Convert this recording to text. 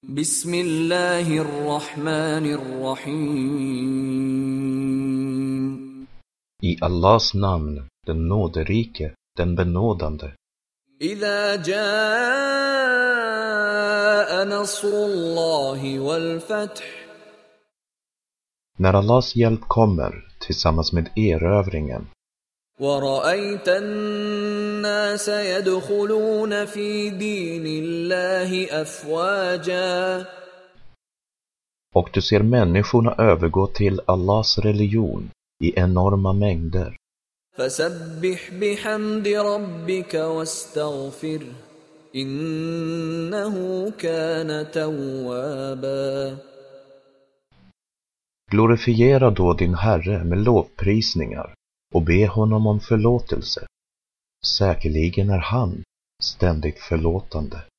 Bismillahirrahmanirrahim. I Allahs namn, den nåderike, den benådande. Idha jaa nasrullahi wal fath. När Allahs hjälp kommer tillsammans med erövringen. وَرَأَيْتَ النَّاسَ يَدْخُلُونَ فِي دِينِ اللَّهِ أَفْوَاجًا. Och du ser människorna övergå till Allahs religion i enorma mängder. فَسَبِّحْ بِحَمْدِ رَبِّكَ وَاسْتَغْفِرْهُ إِنَّهُ كَانَ تَوَّابًا. Glorifiera då din Herre med lovprisningar och be honom om förlåtelse. Säkerligen är han ständigt förlåtande.